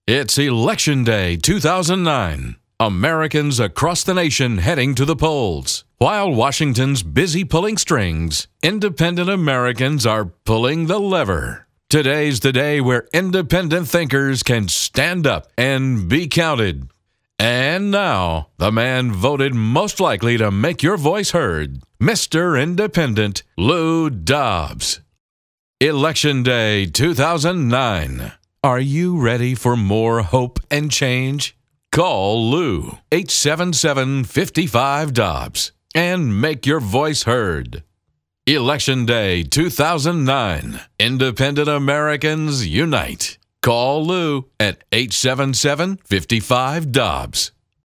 It's Election Day 2009. Americans across the nation heading to the polls. While Washington's busy pulling strings, independent Americans are pulling the lever. Today's the day where independent thinkers can stand up and be counted. And now, the man voted most likely to make your voice heard, Mr. Independent Lou Dobbs. Election Day 2009. Are you ready for more hope and change? Call Lou, 877-55-DOBBS, and make your voice heard. Election Day 2009. Independent Americans unite. Call Lou at 877-55-DOBBS.